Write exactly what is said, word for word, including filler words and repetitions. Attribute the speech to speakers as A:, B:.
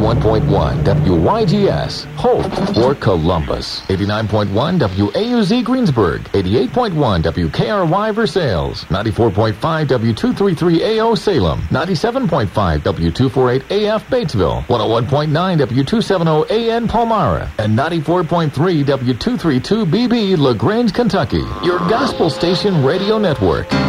A: one point one W Y G S, Hope for Columbus. eighty-nine point one W A U Z Greensburg. eighty-eight point one W K R Y Versailles. ninety-four point five W two thirty-three A O Salem. ninety-seven point five W two forty-eight A F Batesville. one oh one point nine W two seventy A N Palmyra. And ninety-four point three W two thirty-two B B LaGrange, Kentucky. Your gospel station radio network.